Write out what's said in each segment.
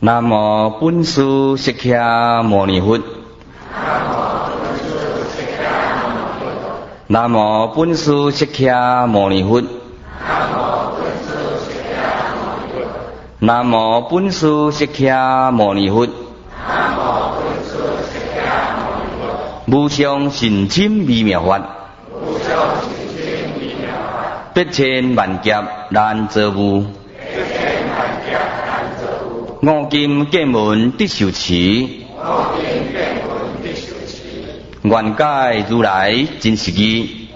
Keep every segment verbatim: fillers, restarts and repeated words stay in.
南无本师释迦牟尼佛。南无本师释迦牟尼佛。南无本师释迦牟尼佛。无上甚深微妙法，百千万劫难遭遇。五金剑门得受持，愿解如来真实义。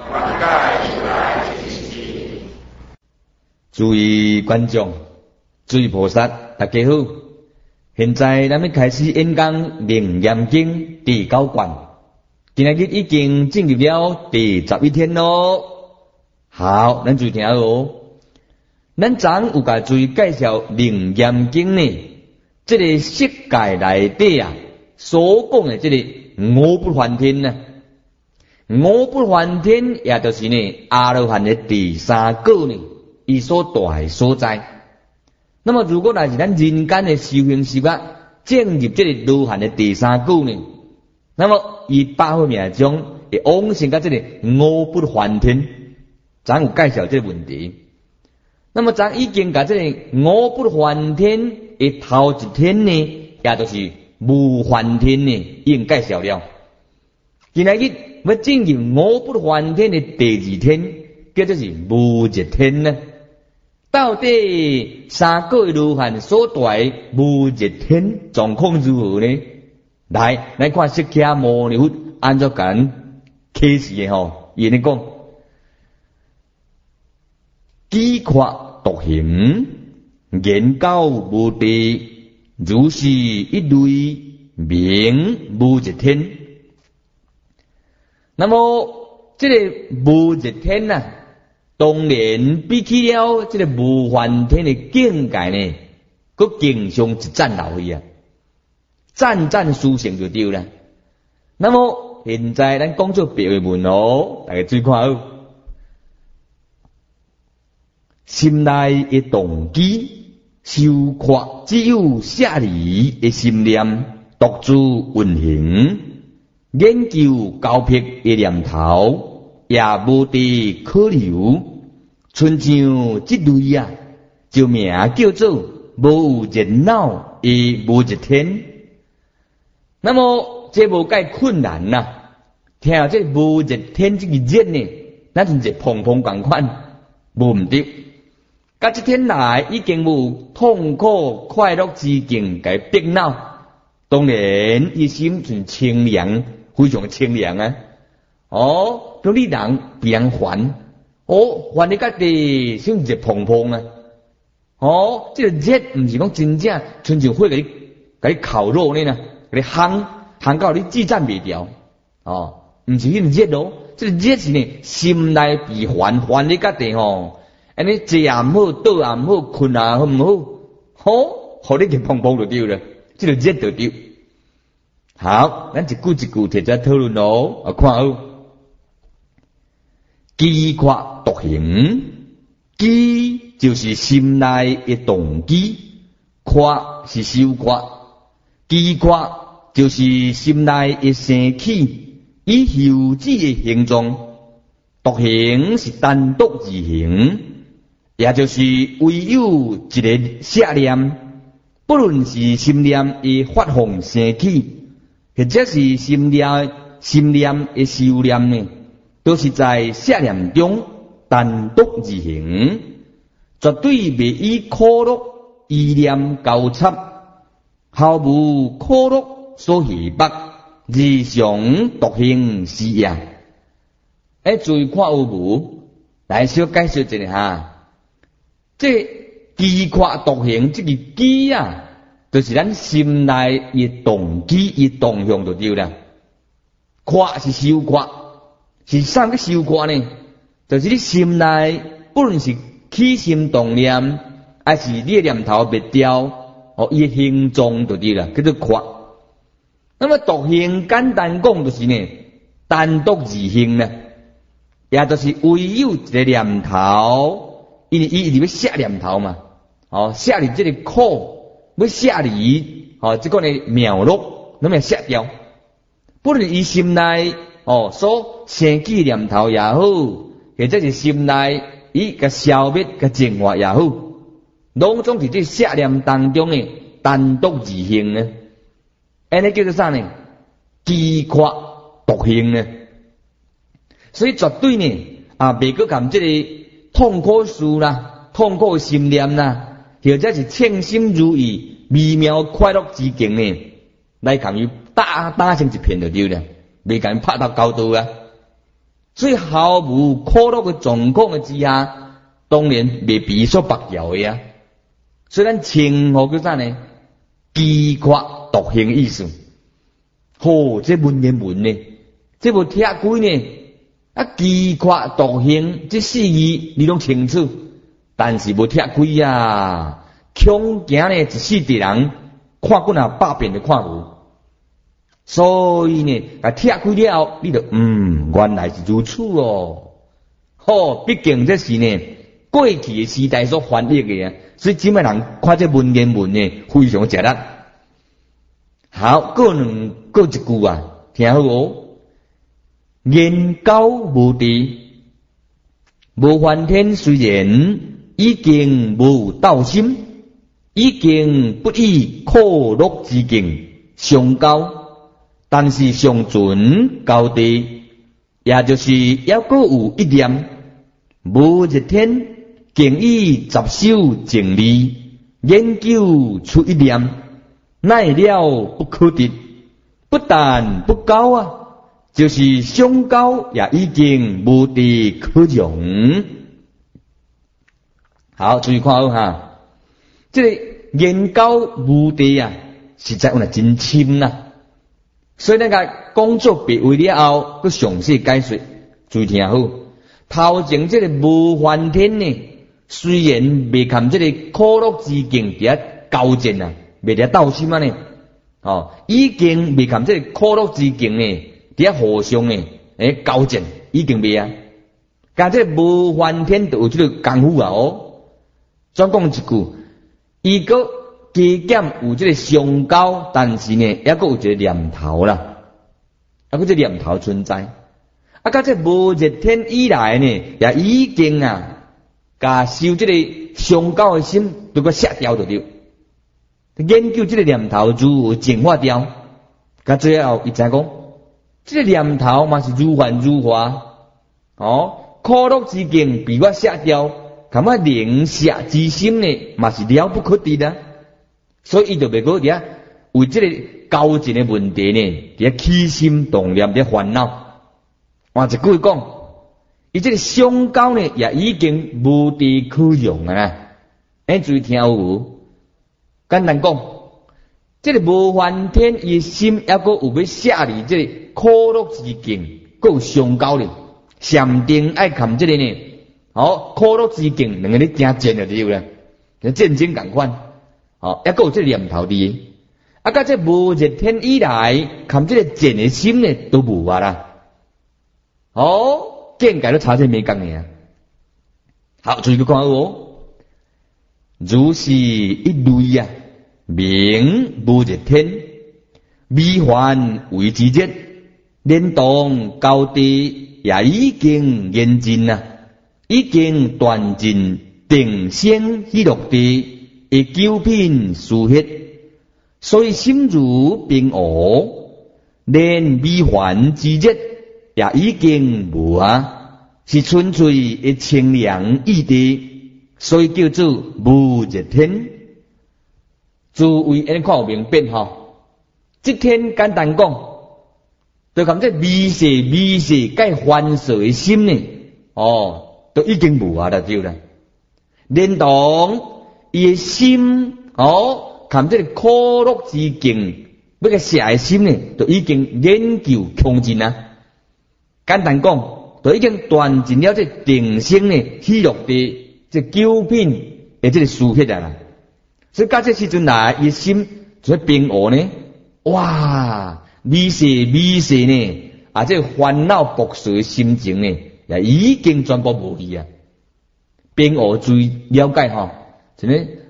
诸位观众，诸位菩萨，大家好！现在咱们开始演讲《楞严经》第九卷，今日已经进入了第十一天咯。好，咱注意听哦。咱昨有甲注意介绍《楞严经》呢。这个世界内底啊，所讲的这个五不还天呢，五不还天也就是呢阿罗汉的第三个呢，伊所住的所在。那么如果若是咱人间的修行习惯进入这个罗汉的第三个呢，那么以八方面中会往生到这个五不还天，咱有介绍这个问题。那么咱已经把这个五不还天的头一天呢，也就是无还天呢，已经介绍了。今日日要进入五不还天的第二天，叫做是无日天呢。到底三个罗汉所带无日天状况如何呢？来，来看释迦牟尼佛按照讲启示的吼，伊咧讲。机括独行，言教无地，如是一类名无日天。那么这个无日天呐、啊，当然比起了这个无还天的境界呢，佮更上一赞老去啊，赞赞殊胜就对了。那么现在咱讲做别的文哦，大家注意看哦。心内的动机，修扩只有舍离的心念，独自运行，研究高僻的念头，也无地可留。春像这类啊，就名叫做无有热闹的无日天。那么这无介困难呐、啊，听这无日天这个热呢，那就是碰碰共款，无唔对。甲这天来已经无痛苦快乐之境给逼恼，当然伊心存清凉，非常清凉啊！哦，叫你人别人烦，哦，烦你家己心热碰碰啊！哦，这个热唔是讲真正纯像火给你给你烤肉呢，给你烘烘到你自赞袂掉哦，唔是迄个热咯，这个热是呢心内被烦烦你家己吼。安尼坐也唔好，倒也唔好，困也唔好，好，互你去碰碰就对了，这个热就对。好，咱一句一句摕出来讨论咯。啊，看好，机括独行，机就是心内的动机，括是修括，机括就是心内的生起，以后止的形状，独行是单独而行。也就是唯有一个舍念，不论是心念的发放生起，或者是心念心念的修念呢，都是在舍念中单独而行，绝对袂以苦乐意念交叉，毫无苦乐所系縛，日常独行是也。哎，注意看有无？来小解释一下哈。这机括独行，这个机啊，就是咱心内的动机、的动向就对了。括是修括，是啥个修括呢？就是你心内不论是起心动念，还是你的念头别掉，哦，伊的形状就对了，叫做括。那么独行简单讲就是呢，单独而行呢，也就是唯有一个念头。因为伊是要舍念头嘛，哦，舍离这个苦， 要舍离哦，这个呢妙乐，那么舍掉。不论伊心内哦所生起念头也好，或者是心内伊个消灭个净化也好，拢总伫这舍念当中呢单独而行呢。安尼叫做啥呢？机括独行呢。所以绝对呢啊，袂个含这个痛苦事啦、痛苦心念啦，或者是称心如意、微妙快乐之境呢，来含伊打打成一片就对了，袂敢拍到高度啊。所以毫无苦乐的状况之下，当然袂比所拔掉的啊。所以咱称呼叫啥呢？机括独行意思。吼，这文言文呢，这无听几呢？啊，机括独行这四字你拢清楚，但是无听几啊。恐惊呢，一世的人看过啊百遍都看无。所以呢，啊听几了后，你就嗯，原来是如此哦。吼，毕竟这是呢过去的时代所翻译的啊，所以今麦人看这文言文呢，非常吃力。好，过两过一句啊，听好哦。言教无地，无梵天虽然已经无道心，已经不以苦乐之境相交，但是上准高地，也就是还阁有一念，无一天竟以十修静理研究出一念，奈了不可得，不但不高啊，就是相高也已经无地可容。好，注意看好哈，这个言高无地啊，实在有那真深呐。所以那个工作别位了后，佮详细解说，注意听好。头前这个无梵天呢，虽然未含这个苦乐之境伫遐交战啊，未伫遐斗心啊呢，哦，已经未含这个苦乐之境呢，伫遐互相呢，诶交战已经未啊。但这无梵天就有这个功夫啊哦。总讲一句，伊个加减有这个相交，但是呢，还阁有一个念头啦，还阁这念头存在。啊，甲这无热天以来呢，也已经啊，甲修这个相交的心都个卸掉就对。研究这个念头如何净化掉，甲最后伊知讲，这个念头嘛是如幻如化，哦，苦乐之境被我卸掉。咁啊，灵舍之心呢，嘛是了不可得的，所以伊就袂过伫啊，为这个交战的问题呢，伫啊起心动念伫烦恼。换一句讲，伊这个相交呢，也已经无地可容啊！诶，注意听有，简单讲，这个无梵天伊心还阁有要舍离这个苦乐之境，阁有相交呢，禅定爱含这个呢。好，苦乐之境两个咧争战就对啦，战争共款。好，还阁有这个念头伫，啊，甲这无热天以来，含这个战的心呢都无啊啦。哦，见解都差这没讲呢。好，注意去看哦，如是一类啊，名无热天，微幻为之热，连同高地也已经严尽啊。已经断尽定生喜乐地的九品殊hết，所以心如冰河，连微幻之热也已经无啊，是纯粹的清凉意地，所以叫做无热天。诸位安尼看有明白吼？这天简单讲，就含这微细微细介烦躁的心呢，哦。都已经无啊啦，对啦。连同伊的心哦，含这个苦乐之境，要个舍的心呢，都已经研究穷尽啊。简单讲，都已经断尽了这定生呢喜乐的这九品的这个殊hết啊啦。所以到这时阵来，伊心就冰河呢，哇，微细微细呢，啊，这烦恼薄碎的心情呢。也已经全部无去啊！并我注意了解吼，真诶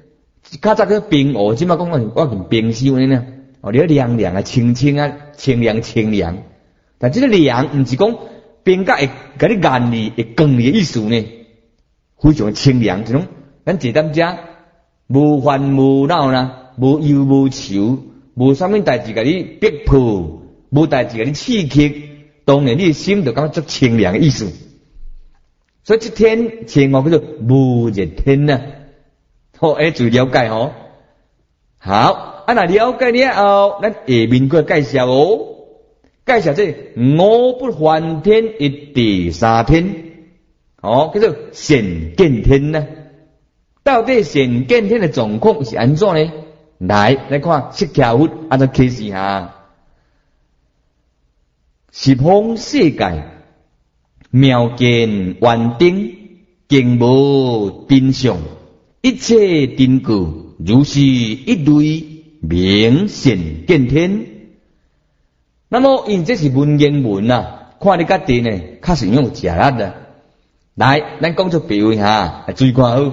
较早叫冰湖，即摆讲我我用冰箱安尼呢，哦，你凉凉啊，清清啊，清凉清凉。但即个凉，毋是讲冰甲会甲你寒你，会降你的意思呢，非常清凉，即种咱坐踮遮，无烦无恼啦，无忧无愁，无啥物代志甲你逼迫，无代志甲你刺激，当然你的心就感觉足清凉的意思。所以这天称号叫做无热天呐。好，哎，注意了解吼。好，啊，那了解了后，咱下面个介绍哦。介绍这五不还天的第三天，哦，叫做显见天呢。到底显见天的状况是安怎呢？来，来看释迦佛安怎启示下。十方世界妙见圆顶，经无真相，一切真故，如是一类明显见天。那么因这是文言文啊，看你家己呢，确实用食力的。来，咱讲出比喻下，来注意看好。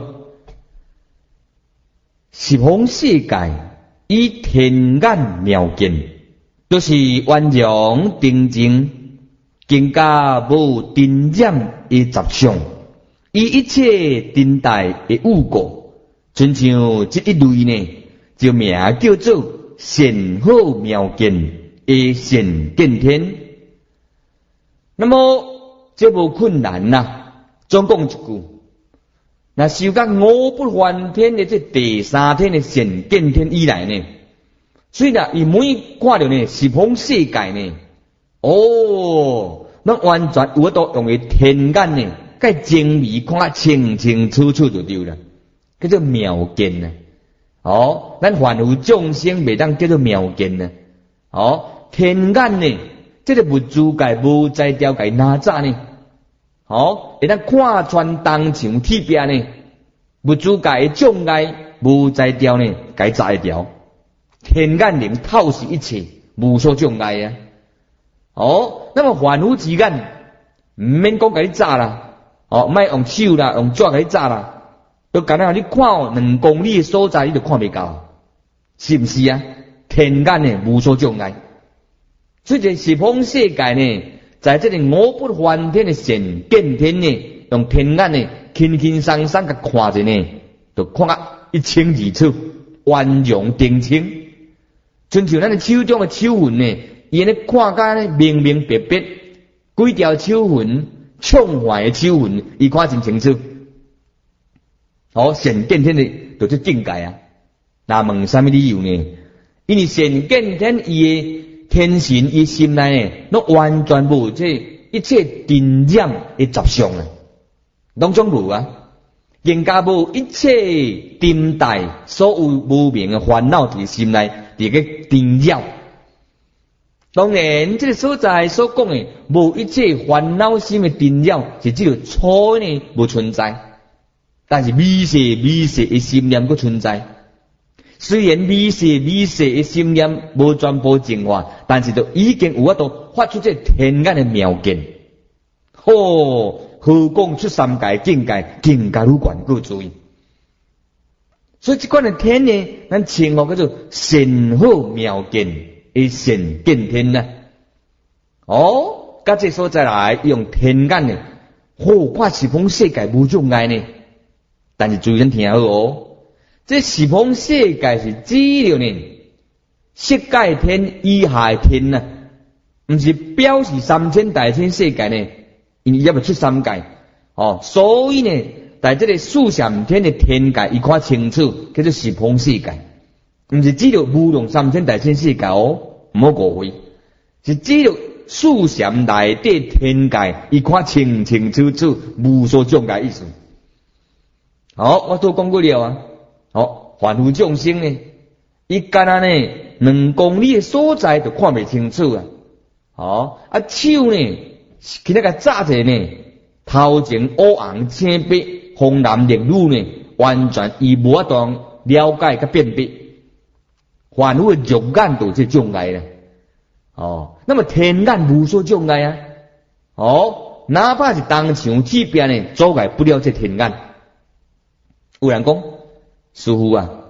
十方世界以天眼妙见，就是圆融定静，更加无真染的杂相，以一切真代的有故，亲像这一类呢，就名叫做显好妙见。一显见天，那么这无困难呐、啊。总讲一句，那修到五不还天的这第三天的显见天以来呢，所以呢，伊每看到呢十方世界呢，哦，那完全有都用的天眼呢，该精微看啊清清楚楚就对了，叫做妙见呢。哦，咱凡夫众生袂当叫做妙见呢。哦。天眼呢，这个物质界无在调界哪吒呢？好，会当看穿当场铁壁呢，物质界的障碍无在调呢，该炸一条。天眼能透视一切，无所障碍啊。哦，那么凡夫之眼，唔免讲给你炸啦，哦，莫用手啦，用爪给你炸啦，都简单你看哦，两公里的所在你就看袂到，是不是啊？天眼呢，无所障碍。所以这十方世界呢，在这里五不还天的显见天呢，用天眼呢，轻轻松松甲看着呢，就看啊一清二楚，圆融定清。亲像咱的手中的手痕呢，伊呢看甲呢明明白白，几条手痕，畅快的手痕，伊看真清楚。哦，显见天的就是境界啊。那问什么理由呢？因为显见天伊的天神伊心内呢，拢完全无这一切真染的杂相啊，拢总无啊，更加无一切真代所有无明的烦恼伫心内伫个真染。当然，这个所在所讲的无一切烦恼心的真染，是只有初呢无存在，但是微细微细的心念佫存在。虽然微细微细的心念无全部净化，但是都已经有法度发出这天眼的妙见。哦，何况出三界境界更加愈悬愈注意。所以这款的天呢，咱称呼叫做显好妙见的显见天呢。哦，甲这所在来用天眼呢，好看十方世界无障碍呢。但是注意咱听好哦。这十方世界是指了呢，色界天以下的天呐，唔是表示三千大千世界呢，因为也未出三界哦，所以呢，在这个四禅天的天界，伊看清楚，叫做十方世界，唔是指了无量三千大千世界哦，唔好误会，是指了四禅内底天界，伊看清清楚楚，无所障碍意思。好，我都讲过了啊。哦，凡夫众生呢，伊干那呢，两公里的所在都看袂清楚啊！哦，啊手呢，去那个炸者呢，头前乌红青白，红蓝绿绿呢，完全伊无法度了解甲辨别，凡夫的肉眼都是障碍啦。哦，那么天眼无所障碍啊！哦，哪怕是当场铁壁呢，阻碍不了这天眼。有人讲。师父啊，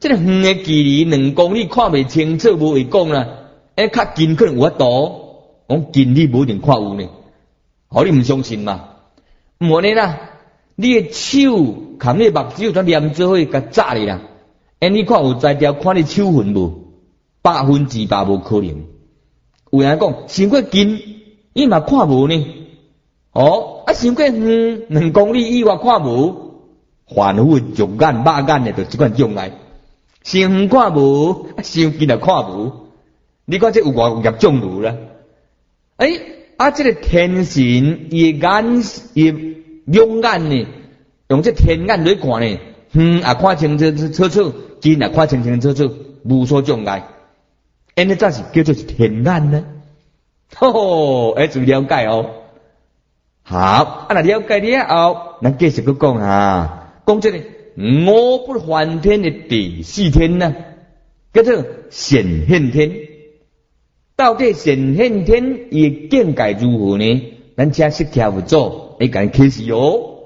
这个远的距离两公里看袂清楚，无会讲啦。哎，较近可能有法度，讲近你无一定看有呢。好，你唔相信嘛？唔可能啦，你的手含你的目睭全黏做伙，甲扎你啦。哎，你看有在条看你手痕无？百分之百无可能。有人讲伤过近，伊嘛看无呢。哦，啊伤过远，两公里以外看无，凡夫肉眼、肉眼的就即款障碍。伤远看无，啊伤近也看无。你看这有偌严重路啦？诶、欸，啊，这个天神伊眼伊两眼呢，用这天眼来看呢，远也看清清楚楚，近也看清清楚楚，无所障碍。安尼才是叫做是天眼呢。吼，哎，注意了解哦。好，啊，那了解了后，咱继续去讲啊，讲这个五不还天的第四天呢，叫做显现天。到底显现天伊的境界如何呢？咱请释迦佛祖来甲开始哦。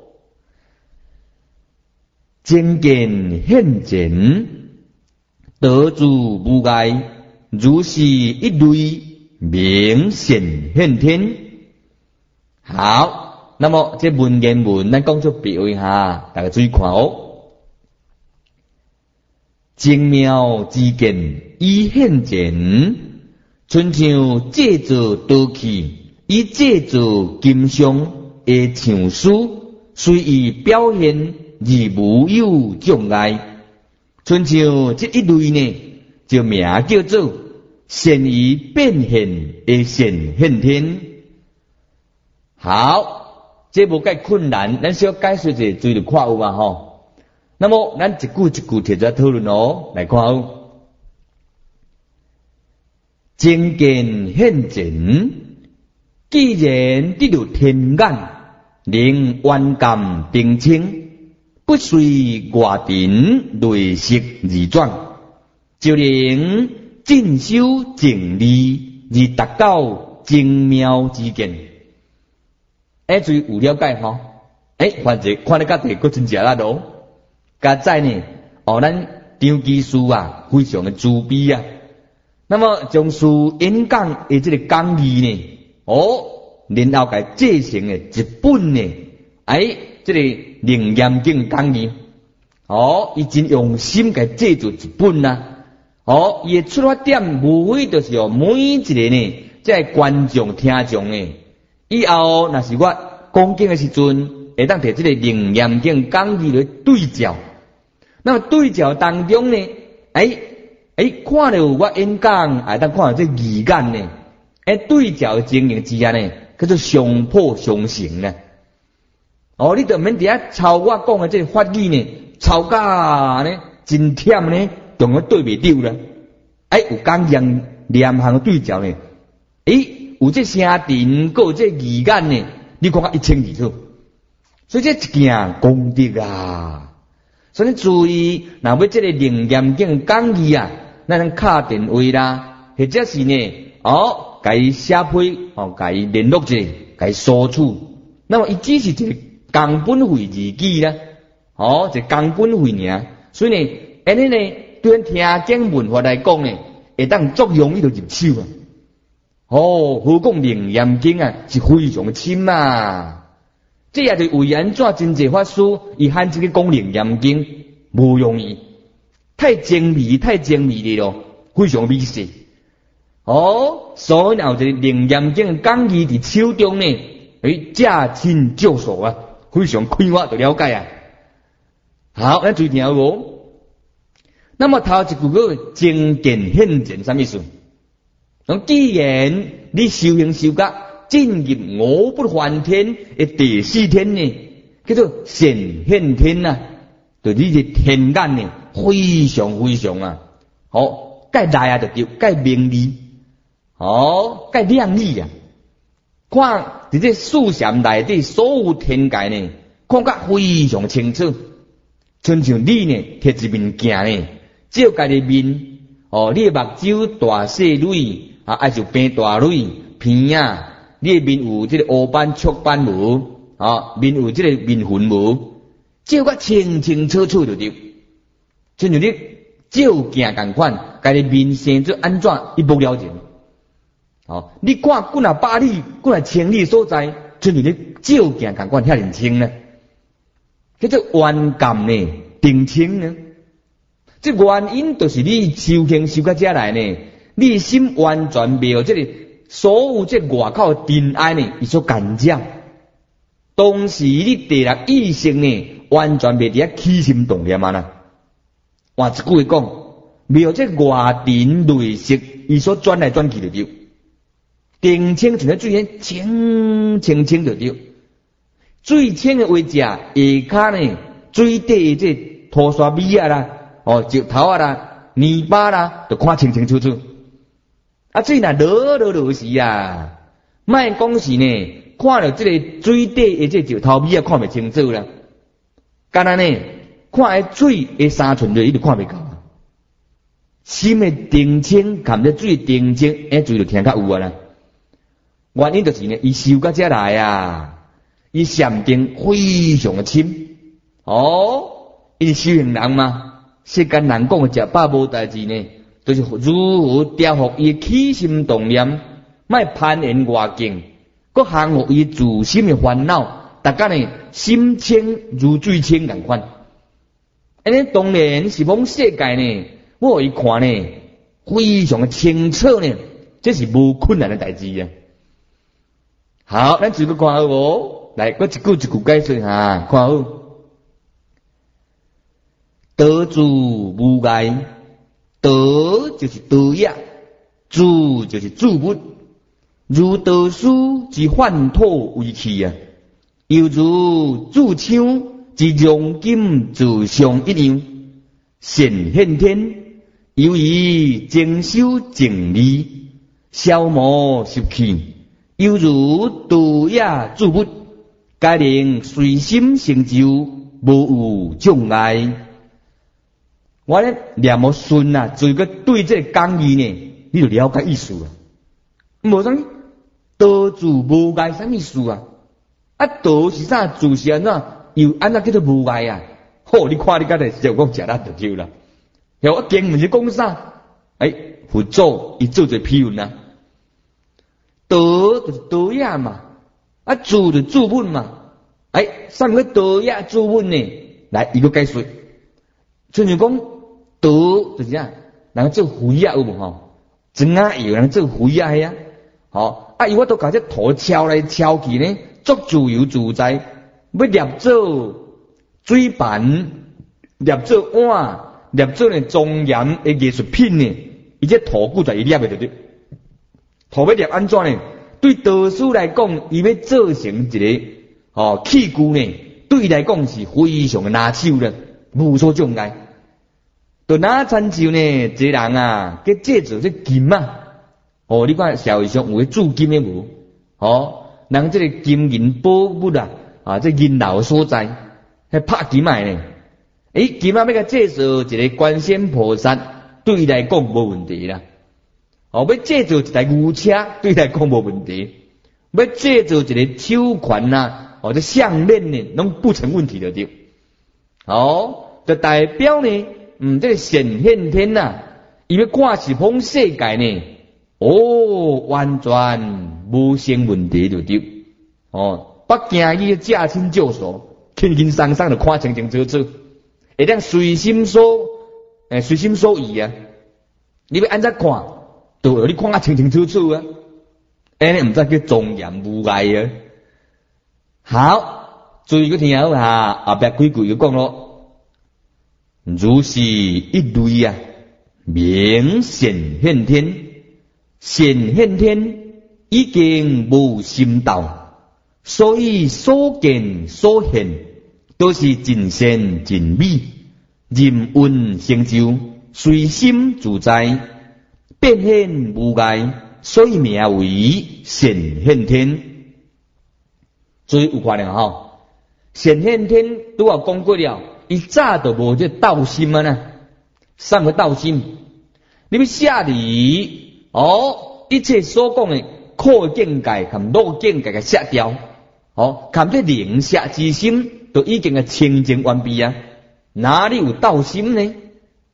正见现前，得住无碍，如是一类名显现天。好，那么这文言文咱讲出表一下，大家注意看哦。精妙之见以现前。亲像制作刀器，以制作金相的像书，随意表现而无有障碍。亲像这一类呢，就名叫做显于变现的显现天。好，这无介困难，咱小解说者注意着看有嘛吼。那么咱一句一句提出来讨论哦，来看哦。正见现前，既然得到天眼，能圆感定清，不随外尘累习而转，就能进修正理，而达到精妙之见。哎，注意有了解吼。哎，反正看得较地，佫真正啦咯。加在呢，哦，咱张技师啊，非常的慈悲啊。那么将事演讲的这个讲义呢，哦，然后给制成的一本呢，哎，这个楞严经讲义，哦，伊真用心给制作一本呐、啊，哦，伊的出发点无非就是哦，每一个呢，在观众听众呢，以后若是我讲经的时阵，会当摕这个楞严经讲义来对照，那么对照当中呢，哎。诶，看到我演讲，还当看到这语言呢。诶，对照经营之下呢，叫做相破相成呢。哦，你就免伫遐抄我讲的这个法语呢，抄甲呢真忝呢，同我对袂丢啦。诶，有讲念念行对照呢。诶，有这声调，还有这语言呢，你看甲一清二楚。所以这一件功德啊。所以注意，若要这个楞严经讲义啊。咱敲电话啦，或者是呢，哦，甲伊写批，哦，甲伊联络者，甲伊索取。那么伊只是一个工本费日记啦，哦，一个工本费尔。所以呢，安尼呢，对咱听经文法来讲呢，会当作用伊就入手啊。哦，何况楞严经啊，是非常深啊。这也是为安怎真济法师，伊喊这个讲楞严经，无容易。太精密，太精密的咯，非常密实。哦，所以有一个楞严经讲义伫手中呢，诶，驾轻就熟啊，非常快活就了解啊。好，咱注意听哦。那么头一句个正见现前什么意思？咁既然你修行修甲进入五不还天的第四天呢，叫做显现天啊，就你的天眼呢。非常非常啊，好，介大啊就对，介明利，哦，介亮丽啊。看伫这四禅内底所有天界呢，看甲非常清楚。亲像你呢，摕一面镜呢，照家己面，哦，你的目睭大细蕊啊，还是变大蕊片啊，你的面有这个乌斑、雀斑无啊，面有这个面痕无，照甲清清楚楚就对。亲像你照镜共款，家己面生做安怎一目了然。哦，你看几若百里，几若千里所在，就像你照镜共款遐认清呢？叫做圆感呢，定清呢？这原因就是你修行修到遮来呢，你心完全没有这个所有这外口尘埃呢，伊所干扰。当时你第六意识呢，完全袂伫遐起心动念啊啦。换一句话讲，没有这外尘内色，伊所转来转去就对。定清像咧水咧清清清就对。最清的位置，下骹呢，水底这拖沙米啊啦。哦，石头啊啦，泥巴啦，就看清清楚楚。啊，水若落落落时啊，莫讲是呢，看到这个水底的这石头米啊，看袂清楚啦。干那呢，看迄水的三寸热，伊就看袂到。心的定清，含着水定清，迄水就听较有啊啦。原因就是呢，伊修到遮来啊，伊禅定非常的深。哦，伊是修行人嘛。世间人讲的食饱无代志呢，就是如何调伏伊起心动念，莫攀缘外境，搁降伏伊自心的烦恼，大家呢心清如水清共款。安尼当然是讲世界呢，我互伊看呢，非常的清澈呢，这是无困难的代志啊。好，咱继续看好无？来，搁一句一句解说哈，看好。得主无碍，得就是得也，主就是主物，如得书之幻土为器啊，犹如主枪之熔金自相一样，现现天，由于精修静理，消磨习气，犹如得也主物，该令随心成就，无有障碍。我咧念无顺啊，做个对这个讲义呢，你就了解意思啊。无啥物得主无碍啥意思啊？啊得是啥？主是安怎？又安怎叫做无碍啊？好，你看你家己就讲食力就对啦。有我经文是讲啥？哎，佛祖伊做者譬喻啊，得就是得也嘛，啊主就主本嘛。哎，啥物得也主本呢？来一个解说，像是讲。得就是啥，人做灰啊有无吼？真啊有人做灰啊呀，吼啊伊我都甲这土敲来敲去呢，足自由自在。要捏做水盘，捏做碗，捏做呢庄严的艺术品呢，伊这土骨在伊捏的对对。土要捏安怎呢？对道士来讲，伊要做成一个哦器具呢，对伊来讲是非常的拿手的，无所障碍。就哪参照呢？这人啊，佮制作这金啊，哦，你看社会上有鑄金的无？哦，人这个金银宝物啊，啊，这银楼所在，迄拍金卖呢？诶，金啊要甲制作一个观世音菩萨，对伊来讲无问题啦。哦，要制作一台牛车，对伊来讲无问题。要制作一个手环啊，或者项链呢，拢不成问题的对。哦，就代表呢。嗯，这个显现天呐、啊，伊要看是方世界呢，哦，完全无成问题就对。哦，北京伊驾轻就熟，轻轻松松就看清清楚楚，会当随心所，诶，随心所欲啊。你要安怎看，都让你看啊清清楚楚啊。安尼唔知叫庄严无碍啊。好，注意个听好下，后壁几句就讲咯。如是一类啊，明显现天，显现天已经无心道，所以所见所现都是真善真美，任运成就，随心自在，变现无碍，所以名为显现天。所以有看了吼，显现天都要讲过了。伊早都无这道心啊呢，什么道心？你要下里哦，一切所讲的苦境界和乐境界嘅下掉，哦，含这灵下之心都已经嘅清净完毕啊，哪里有道心呢？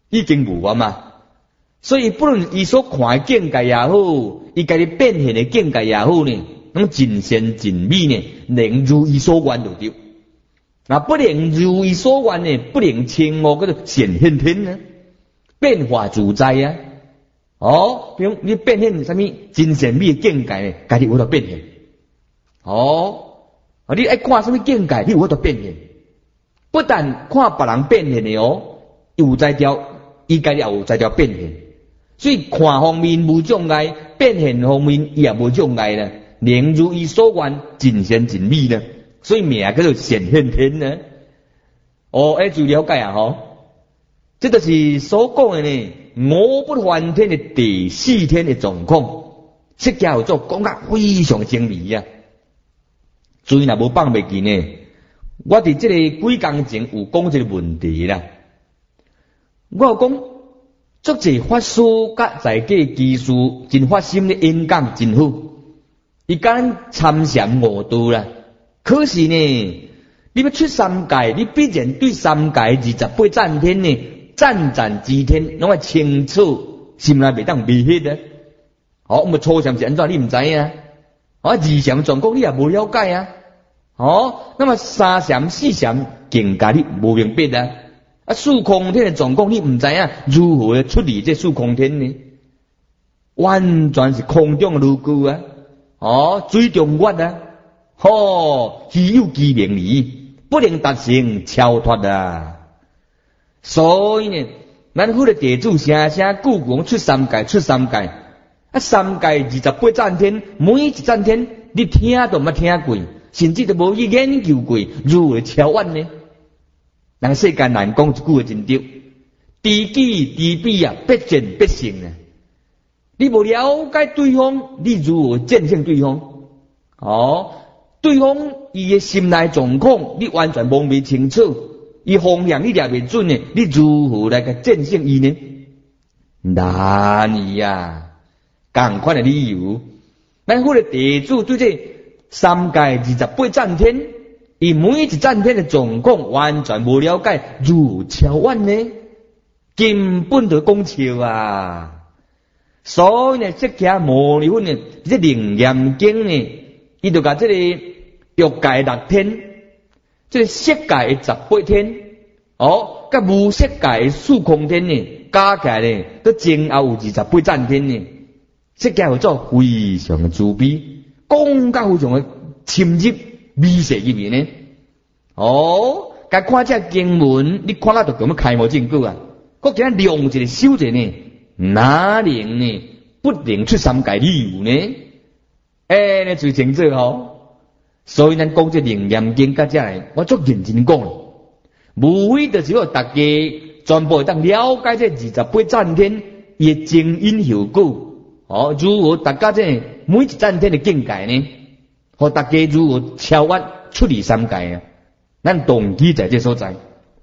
已经无啊嘛。所以不论伊所看的境界也好，伊家己变现的境界也好呢，拢尽善尽美呢，能如伊所愿就对。那不能如伊所愿呢，不能称我叫做显现天呢，变化自在啊。哦，比如你变现什么真善美的境界呢，家己有得变现。哦，你爱看什么境界，你有得变现。不但看别人变现的哦，有在条，伊家己也有在条变现。所以看方面无障碍，变现方面也无障碍呢，能如伊所愿，尽善尽美呢。所以名叫做显现天呢。哦，哎，就了解啊吼，这就是所讲的呢，五不还天的第四天的状况。释迦有做讲得非常精美啊。所以若无放袂记呢，我伫这个几工前有讲一个问题啦。我有讲。足济法师甲在家居士真发心的演讲真好，伊敢参禅悟道啦。可是呢，你要出三界，你必然对三界二十八赞天呢，赞赞之天，拢要清楚，心内袂当迷失的。好，我们初禅是安怎，你唔知啊？哦，二禅状况你也无了解啊？哦，那么三禅四禅境界你无明白啊？啊，四空天的状况你唔知影如何处理这四空天呢？完全是空中如故啊！哦，水中月啊！哦，虚有其名理，不能达成超脱啊！所以呢，咱佛的地主声声故讲出三界，出三界啊！三界二十八赞天，每一赞天你听都冇听过，甚至都无去研究过如何超越呢？人世间难讲一句话真对，知己知彼啊，必见必行啊！你无了解对方，你如何见性对方？哦，对方伊的心内状况，你完全摸未清楚，伊方向你抓未准呢，你如何来个见性伊呢？难以啊！同款的理由，咱佛的地主对这三界二十八赞天。伊每一赞天的状况完全无了解，如何超越呢？根本就讲笑啊！所以呢，释迦牟尼佛呢，这楞严经呢，伊就甲这个欲界六天，这个色界的十八天，哦，甲无色界的四空天呢，加起来呢，都前后有二十八赞天呢。释迦有做非常的慈悲，讲甲非常的深入。微细入面呢？哦，该看这经文，你看了就咁样开无证据啊！我今日量一个修者呢，哪能呢？不能出三界理由呢？哎，你最清楚哦。所以咱讲这楞严经甲这来，我足认真讲，无非就是要大家全部当了解这二十八赞天伊的正因后果。哦，如何大家这每一赞天的境界呢？和大家如何超越出离三界啊？咱动机在这所在。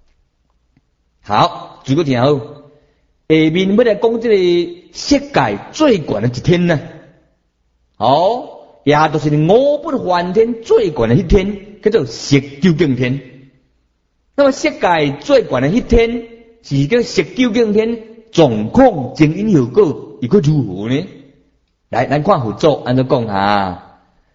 好，如果听好，下面要来讲这个色界最悬的一天呢。哦，也就是五不还天最悬的一天，叫做色究竟天。那么色界最悬的一天是叫色究竟天，状况正因后果，又佮如何呢？来，咱看佛祖安怎讲啊？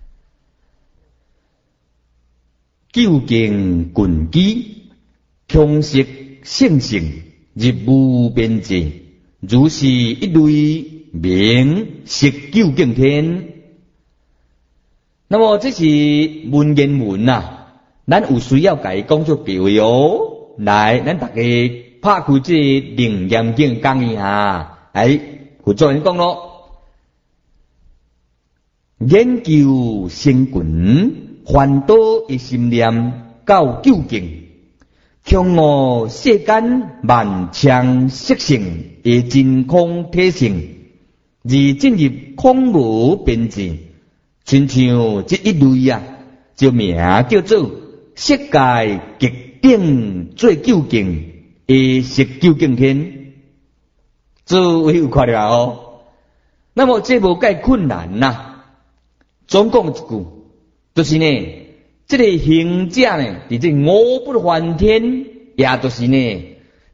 究竟根基，空色性性，入无边际，如是一类名色究竟天。那么这是文言文呐、啊，咱有需要改讲做别位哦。来，咱大家拍开这楞严经讲一下，哎，佛祖人讲咯，研究性根。烦恼的心念到究竟，强我世间万象色性的真空体性，而进入空无边际，亲像这一类啊，就名叫做色界极顶最究竟的色究竟天。诸位有看到哦？那么这无介困难呐、啊，总讲一句。就是呢，这个行者呢，伫这五不还天，也就是呢，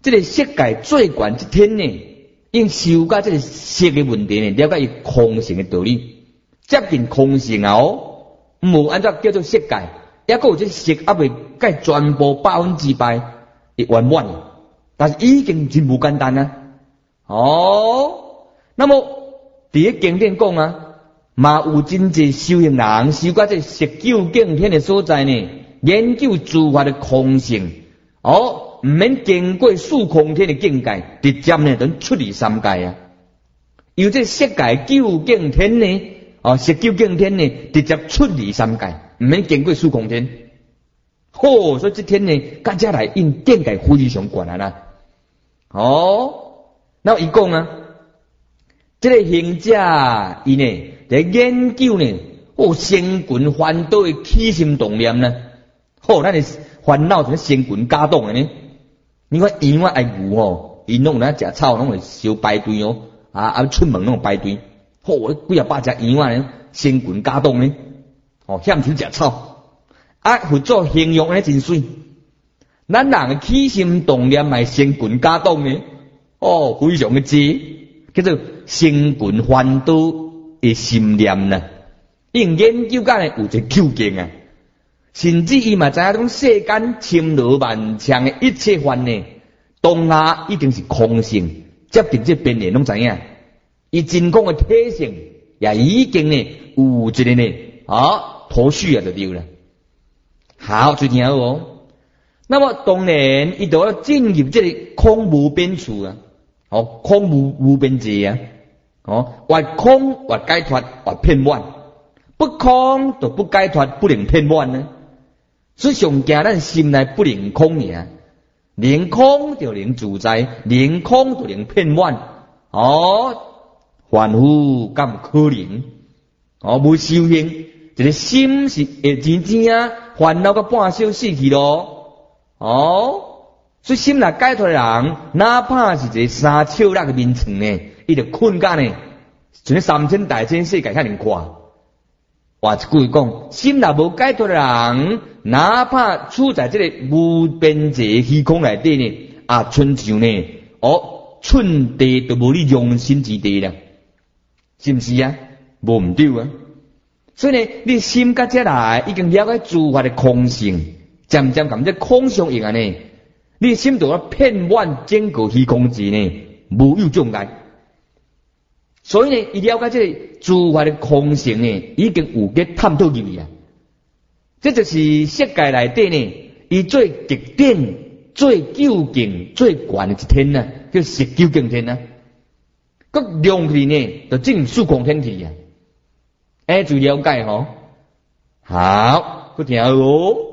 这个色界最悬一天呢，应修到这个色的问题呢，了解伊空性的道理，接近空性啊哦，无按照叫做色界，也个有这色还未该全部百分之百的圆满，但是已经真不简单啊。哦，那么伫个经典讲啊，嘛有真济修行人修到这色究竟天的所在呢，研究诸法的空性，哦，唔免经过数空天的境界，直接呢等出离三界啊。由这色界究竟天呢，哦，色究竟天呢，直接出离三界，唔免经过数空天。好，所以这天呢，大家来因境界非常悬啊啦。哦。那伊讲啊，这个行者伊呢在研究呢，哦，生群烦恼的起心动念呢，好，咱的烦恼就生群加动的呢。你看伊我爱牛吼，伊弄咱食草，拢会烧排队哦，啊啊出门拢排队，好，几啊百只羊仔呢，生群加动呢，哦，欠钱食草，啊，佛祖形容呢真水，咱人的起心动念系生群加动呢。哦，非常的知，叫做生群烦恼的心念呐。因研究间呢有一个究竟啊，甚至伊嘛知影讲世间千罗万象的一切烦呢，当下已经是空性，接近这边人拢知影，伊真空的体性也已经呢有一个呢啊头绪啊就对了。好，最听好哦。那么当然，伊就要进入这个空无边处啊。哦，空无无边界啊！哦，越空越解脱，越遍满；不空就不解脱，不能遍满呢。所以上惊咱心内不能空尔，能空就能自在，能空就能遍满。哦，凡夫敢可能？哦，无修行，一个心是会真正啊，烦恼个半小死去咯。哦。所以心内解脱的人，哪怕是一个三尺六的面床呢，伊就困觉呢，像三千大千世界遐尼宽。话一句讲，心内无解脱的人，哪怕处在这个无边界虚空内底呢，啊，亲像呢，哦，寸地都无你容身之地啦，是不是啊？无唔对啊。所以呢，你心甲这来已经了解诸法的空性，渐渐感这空相应啊呢。你心中要遍满整个虚空之呢，无有障碍。所以呢，伊了解这个诸法的空性呢，已经有给探讨入去啊。这就是色界内底呢，伊最极点、最究竟、最悬的一天呢，叫色究竟天啊。个量去呢，就进入数空天去啊。哎，就了解吼。好，佮听哦。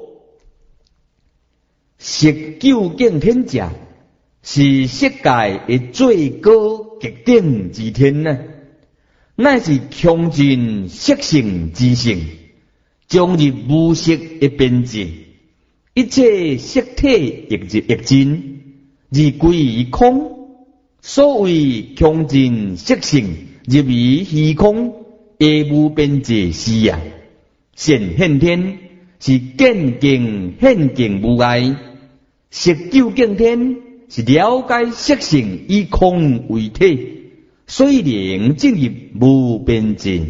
色究竟天者，是色界的最高极顶之天呢，乃是穷尽色性之性，将入无色的边界，一切色体亦亦尽，而归于空。所谓穷尽色性，入于虚空，而无边界是啊。现现天是见境现境无碍。色究竟天是了解色性以空为体，虽能进入无边界。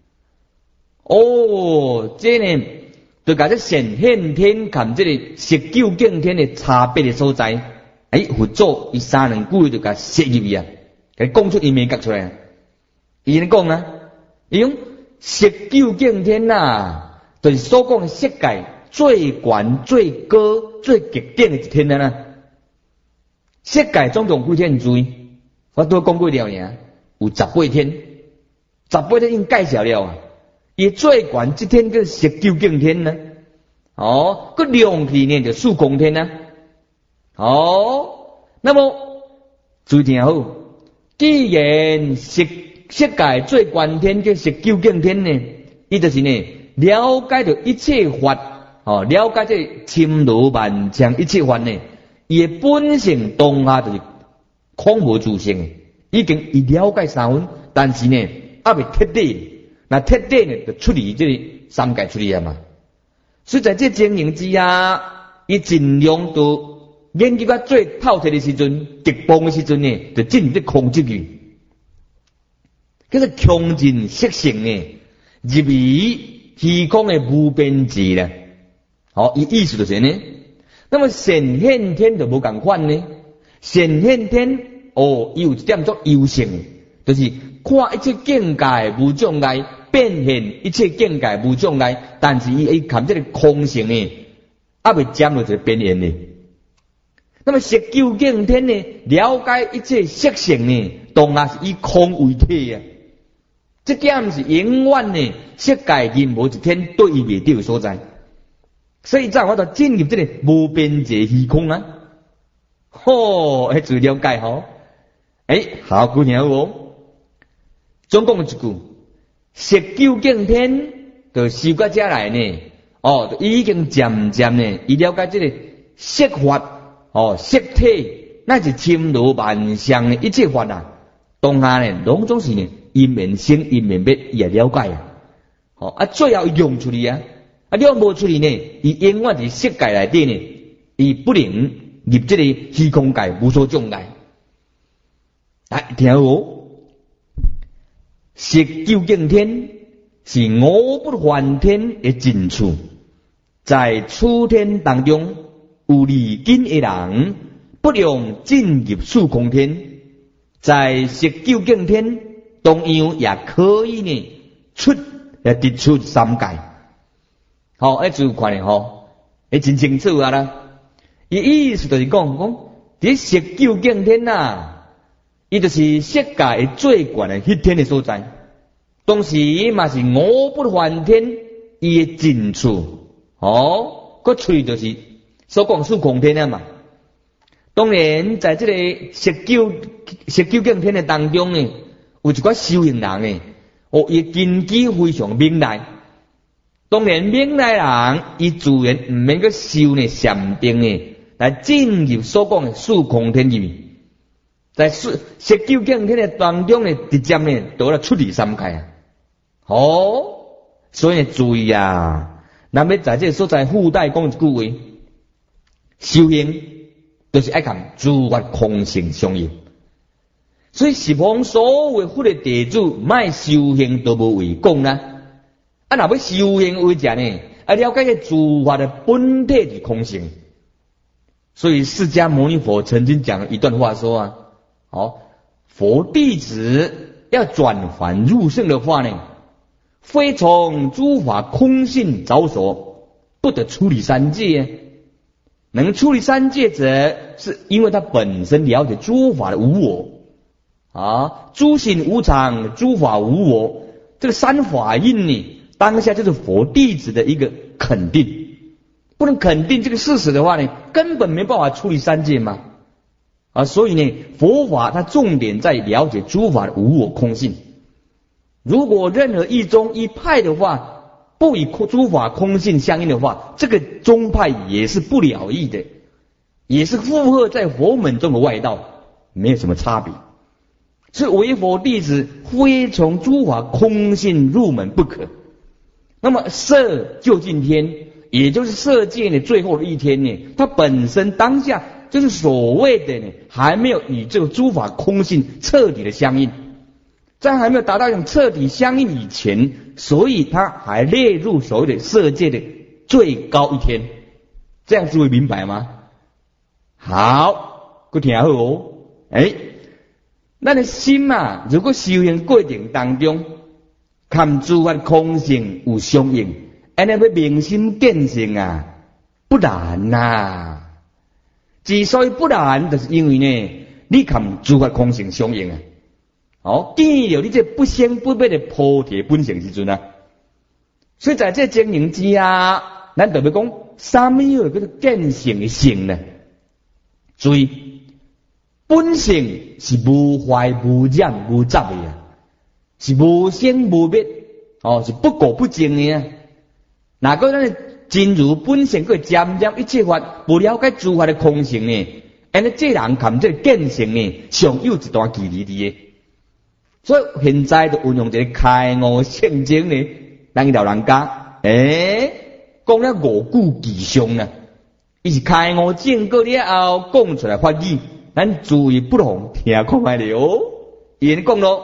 哦，这呢，就甲这显现天跟这个色究竟天的差别的所在。哎，佛祖伊三两句就甲摄入去啊，甲讲出伊名角出来。伊咧讲啊，伊讲色究竟天呐，就是所讲的色界。最悬、最高、最极点的一天了呢。色界总共几天罪？我都讲过了呀，有十八天，十八天已经介绍了啊。伊最悬这天叫色究竟天呢。哦，个量体呢就数空天呢。哦，那么注意听好，既然色色界最悬天叫色究竟天呢，伊就是呢了解到一切法。哦，了解这千罗万象一切法呢，伊的本性当下就是空无自性的，已经伊了解三分，但是呢，还未彻底。那彻底呢，就出离这个三界出离啊嘛。所以在这经营之下，伊尽量都研究到最透彻的时阵，极崩的时阵呢，就进入这空即去。叫做强尽色性呢，入于虚空的无边际啦。好，伊意思就是呢。那么显现天就无共款呢。显现天哦，伊有一点做优胜，就是看一切境界无障碍，变现一切境界无障碍，但是伊伊看这个空性呢，还未占到这个边缘呢。那么色究竟天呢，了解一切色性呢，当然是以空为体啊。这点是永远呢，色界任何一天对伊未得的所在。所以在我就进入这个无边界虚空啊。吼，哎，注意了解吼。哎，好姑娘哦，总共一句，色究竟天就修到这来呢。哦，就已经渐渐呢，伊了解这个色法，哦，色体，那是千罗万象的一切法啊。当下呢，拢总是呢。因面生因面灭也了解啊，好啊，最后用出来啊，啊，用无出来呢，伊永远伫色界内底呢，伊不能入这个虚空界无所障碍。来，听好，色究竟天是五不还天的尽处，在此天当中有离根的人，不能进入虚空天，在色究竟天。同样也可以呢，出来直出三界。好，哎，注意看咧吼，哎，真清楚啊啦。伊意思就是讲，讲伫色究竟天呐，伊就是色界的最悬的迄天的所在。同时嘛是五不还天伊的尽处。哦，个处就是所讲虚空天啊嘛。当然，在这个色究色究竟天的当中呢。有一寡修行人诶，哦，伊根基非常明赖。当然，明赖人伊自然毋免个修呢禅定呢，来进入所讲的虚空天里面。在色色究竟天的当中呢，直接呢到了出离三界啊。哦，所以注意啊，咱要在这个所在附带讲一句话，修行就是爱看诸法空性相应。所以十方所有佛的弟子，卖修行都无为讲啦。啊，若要修行为者呢，啊了解个诸法的本体是空性。所以释迦牟尼佛曾经讲一段话说啊，哦，佛弟子要转凡入圣的话呢，非从诸法空性着手，不得处理三界。能处理三界者，是因为他本身了解诸法的无我。啊，诸行无常，诸法无我，这个三法印呢，当下就是佛弟子的一个肯定。不能肯定这个事实的话呢，根本没办法处理三界嘛。啊，所以呢，佛法它重点在了解诸法的无我空性。如果任何一宗一派的话，不与诸法空性相应的话，这个宗派也是不了义的，也是附和在佛门中的外道，没有什么差别。所以为佛弟子非从诸法空性入门不可。那么色究竟天，也就是色界的最后的一天呢，它本身当下就是所谓的呢，还没有与这个诸法空性彻底的相应，在还没有达到一种彻底相应以前，所以它还列入所谓的色界的最高一天。这样诸位明白吗？好，各位听好哦，哎。咱的心啊，如果修行过程当中，看诸法空性有相应，安尼要明心见性啊，不然呐、啊。之所以不然，就是因为呢，你看诸法空性相应啊。哦，见了你这不生不灭的菩提本性时阵啊。所以在这经营之下，咱就要讲什么叫做见性的性呢？注意。本性是无坏无染无杂的啊，是无生无灭，哦，是不垢不净的啊。哪个咱真如本性，佢渐渐一切法不了解诸法的空性呢？安尼这人含这见性呢，尚有一段距离的。所以现在就运用这个开悟圣经呢，咱老人家，诶、欸，讲了五句吉祥呢。 伊是开悟正果了后讲出来法语，咱注意不能听看卖了。伊讲咯，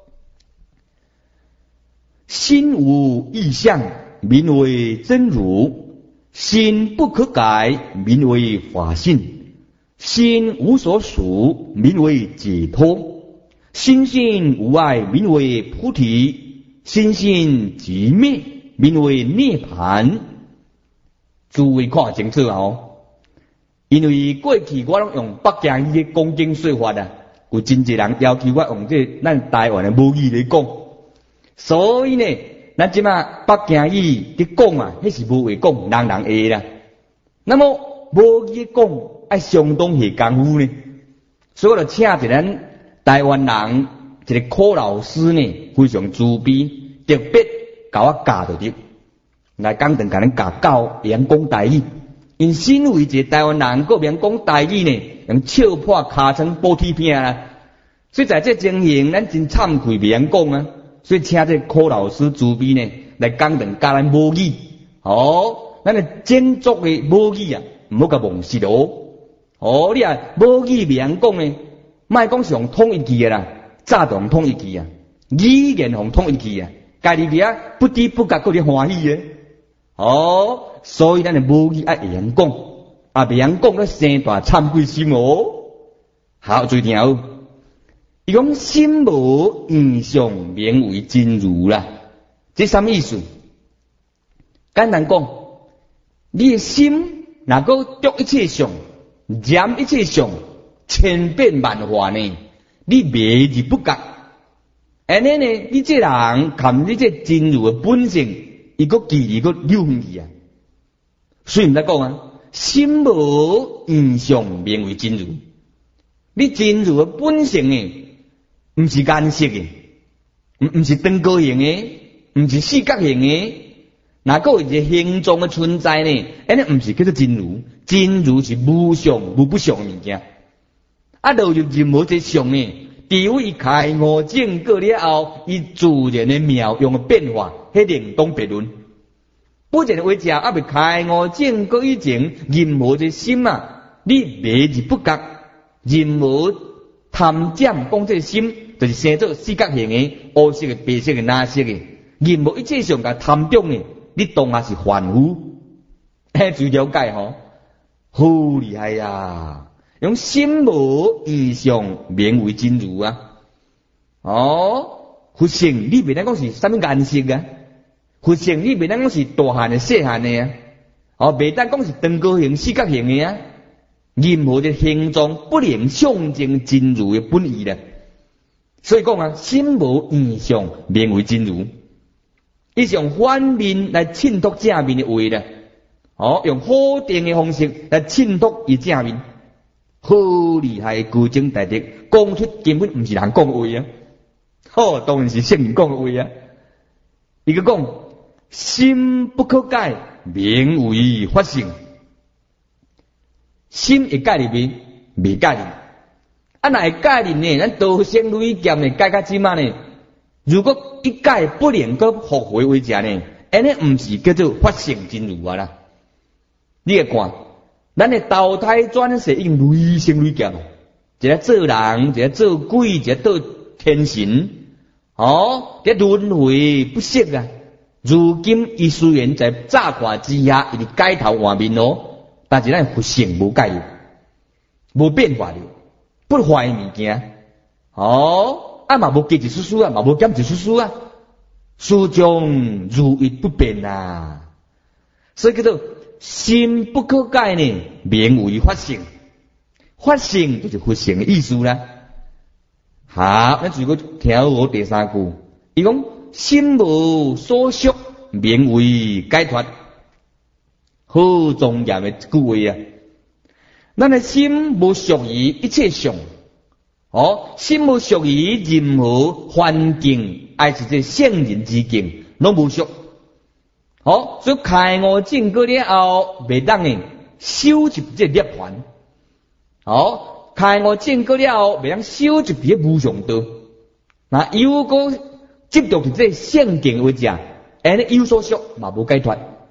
心无异象，名为真如；心不可改，名为法性；心无所属，名为解脱；心性无碍，名为菩提；心性即灭，名为涅槃。诸位看清楚哦。因为过去我拢用北京语的讲经说法啊，有真侪人要求我用这咱台湾的母语来讲，所以呢，咱即马北京语伫讲啊，迄是无话讲，人人会啦。那么母语讲爱相当下功夫呢，所以我就请一咱台湾人一个柯老师呢，非常慈悲，特别甲我教着的，来讲堂甲咱教教会晓讲台语。因身为一个台湾人，个免讲台语呢，用笑破尻川补铁片啦。所以在这情形，咱真惭愧袂晓讲啊。所以请这柯老师慈悲呢，来讲堂教咱母语。哦，咱的建筑的母语啊，唔好甲忘失哦。哦，你啊母语袂晓讲呢，莫讲是用统一句啦，早就用统一句啊，语言用统一句啊，家己个不知不觉搁咧欢喜诶。哦，所以咱的母语爱会晓讲，啊袂晓讲咧生大惭愧心哦。好，注意听哦。伊讲心无异象，名为真如啦。这什么意思？简单讲，你的心若果着一切相，染一切相，千变万化呢，你迷而不觉。安尼呢，你这人看你这真如的本性。伊个记忆个溜远去啊，所以毋得讲啊，心无异象，名为真如。你真如的本性诶，毋是颜色诶，毋毋是长高形诶，毋是四角形诶，若个有一个形状的存在呢，安尼毋是叫做真如。真如是无相无不相诶物件。啊，落入任何一个相呢，除伊开悟正果了后，伊自然的妙用的变化。迄另当别论。不然为者啊，未开悟正果以前，任何一心啊，你迷而不觉，任何贪占讲这心，就是生做四角形的、黑色的、白色的、蓝色的，任何一切上甲贪中的，你当下是凡夫。嘿，最了解吼，好厉害呀、啊！用心无异象，名为真如啊！哦，佛性你袂当讲是啥物颜色啊？佛性你袂当讲是大汉的、细汉的啊，哦，袂当讲是长高形、四角形的啊，任何的形状不能象征真如的本意啦。所以讲啊，心无异象，名为真如。伊是用反面来衬托正面的话啦，哦，用否定的方式来衬托伊正面，好厉害的高僧大德，讲出根本毋是人讲的话啊，好，当然是圣人讲的话啊。伊个讲。心不可改，名为法性。心会改入去，未改入。啊，若会改入呢？咱道生累劫呢，改到即嘛呢？如果一改不能够复回为者呢？安尼毋是叫做法性真如啊啦。你会看，咱的投胎转世已经累生累劫，一个做人，一个做鬼，一个做天神，哦，这轮回不息啊。如今伊虽然在乍看之下，伊是改头换面哦，但是咱佛性无改，无变化的，不坏物件。哦，啊嘛无加一丝丝啊，嘛无减一丝丝啊，始终如一不变啊。所以叫做心不可改呢，名为法性。法性就是佛性的意思啦。好，咱如果听好第三句，伊讲。心无所属，名为解脱。好庄严的一句话啊！咱的心无属于一切相，哦，心无属于任何环境，还是这圣人之境，拢无属。哦，所以开悟正果了后，袂当呢收入这涅槃。哦，开悟正果了后，袂当收入这无上道。那如果执着伫这圣境为者，安尼有所属嘛无解脱，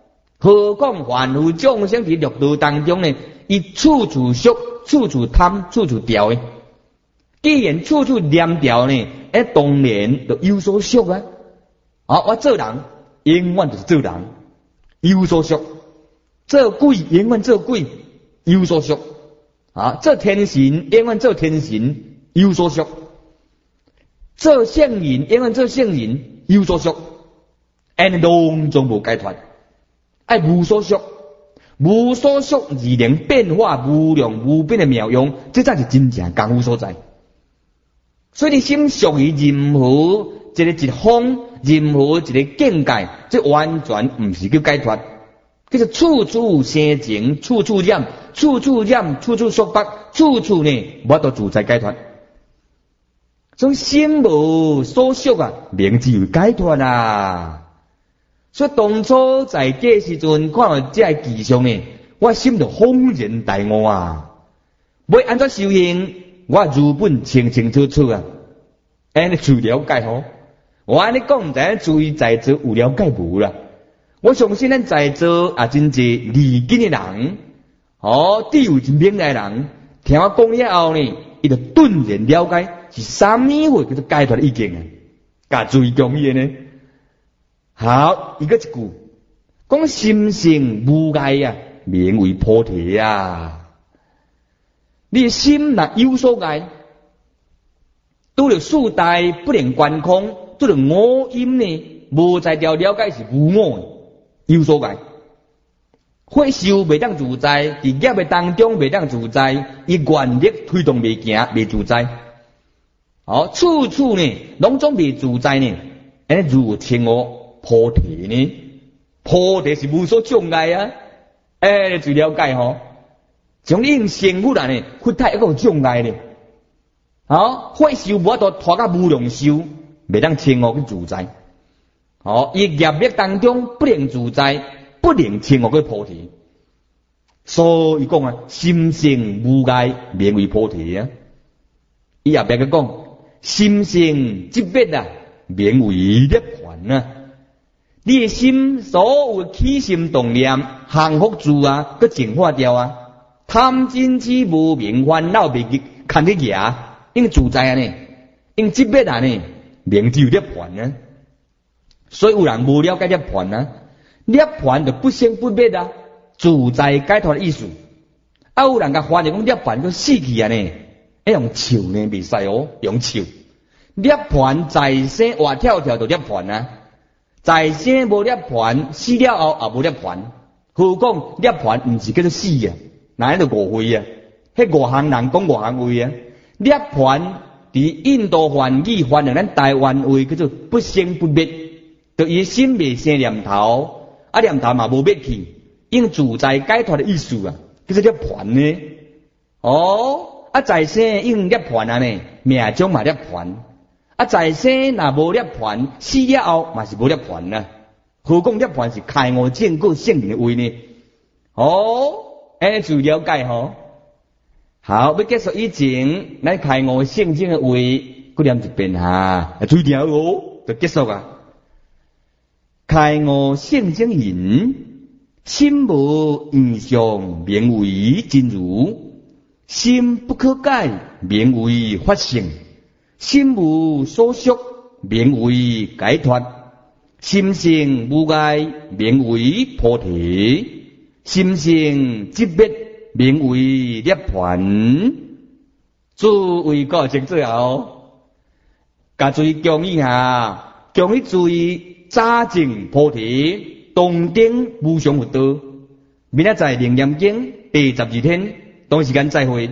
何况凡夫众生伫六道当中呢，伊处处俗，处处贪，处处掉诶。既然处处念掉呢，诶，当然就有所俗啊。啊，我做人永远就是做人，有所俗；做鬼永远做鬼，有所俗。啊，做天神永远做天神，有所俗；做圣人永远做圣人，有所俗。安尼拢总无解脱，爱无所俗，无所俗而能变化无量无边的妙用，这才是真正功夫所在。所以你心属于任何一个一方，任何一个境界，这完全唔是叫解脱，叫做处处生情，处处染，处处染，处处束缚，处处呢无到自在解脱。所以心无所属啊，名字有解脱啊。所以当初在假时阵看到这个迹象呢，我心就恍然大悟啊！要安怎修行？我如本清清楚楚啊，安尼就了解吼。我安尼讲唔知注意在座有了解无啦？我相信咱在座也真侪离经的人，哦，地有真明的人，听我讲了后呢，伊就顿然了解是啥物货叫做解脱的意境啊，甲最重要呢。好，一个一句，讲心性无碍啊，名为菩提啊。你的心若有所碍，拄着四大不能观空，拄着五阴呢，无在了了解是无我，有所碍。火烧袂当自在，伫业的当中袂当自在，伊原力推动袂行，袂自在。好，处处呢，拢总袂自在呢，安尼如听我菩提呢？菩提是无所障碍啊，哎，最了解吼。从你用生活来呢，佛太一个障碍呢。好，火烧无法度拖到无量寿，袂当称我去自在。好，伊业力当中不能自在，不能称我去菩提。所以讲啊，心性无碍，名为菩提啊。伊也别个讲，心性即灭啊，名为涅槃啊。你的心所有起心动念、幸福住啊，佮净化掉啊。贪嗔痴无明烦恼袂去看得牙，因自在啊呢，因即灭啊呢，名就涅槃啊。所以有人无了解涅槃啊，涅槃就不生不灭啊，自在解脱的意思。啊，有人甲发现讲涅槃就死去啊呢，要用笑呢袂使哦，用笑。涅槃在生活跳跳就涅槃啊。在生无涅槃，死了后也无涅槃。何况涅槃毋是叫做死啊，哪喺度误会啊？迄五行人讲五行位啊。涅槃伫印度梵语翻成咱台湾话叫做不生不灭，就伊心未生念头，啊念头嘛无灭去，用自在解脱的意思啊，叫做涅槃呢。哦，啊在生用涅槃啊呢，命中嘛涅槃。啊，在生若无涅槃，死了后嘛是无涅槃啊。何况涅槃是开悟正果圣灵的位呢？哦，安尼就了解吼。好，要结束以前，咱开悟圣经的位，佮念一遍哈，最条哦，就结束啊。开悟圣经言：心无异象，名为真如；心不可改，名为法性。心无所属，名为解脱；心性无碍，名为菩提；心性即灭，名为涅槃。诸位各位最后，甲注意讲一下，讲你注意早证菩提，东顶无上佛道。明仔载楞严经第十二天，同时间再会。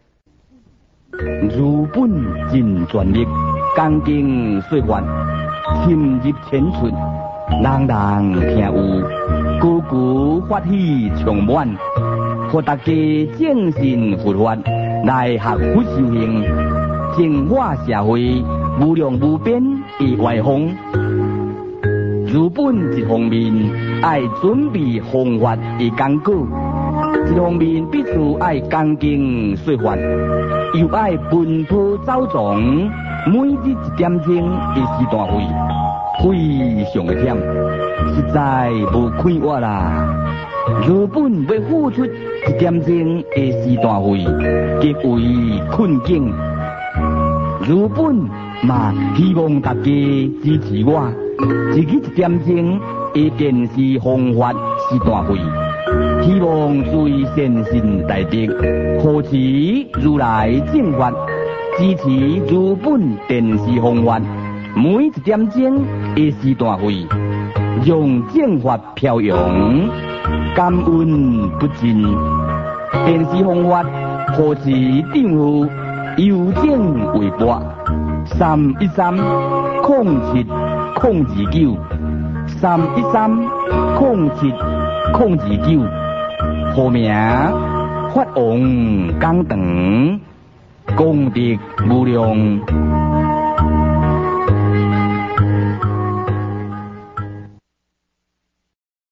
如本尽全力，刚经说法，深入浅出，人人听有，句句法喜充满，互大家正信佛法来学佛修行，净化社会，无量无边的外风。如本一方面爱准备方法的讲稿，一方面必须爱刚经说法。又爱奔波走动，每日一点钟的时段会， 非常的忝，实在无快活啦。如本要付出一点钟的时段费，极为困境。如本嘛希望大家支持我，一日一点钟的电视方法时段费，希望随善心大德，护持如来正法，支持如本电视方法，每一点钟的时段费，让正法飘扬，感恩不尽。电视方法护持政府邮政微博三一三空七空二九三一三空七空二九，号名法王讲堂，功德无量。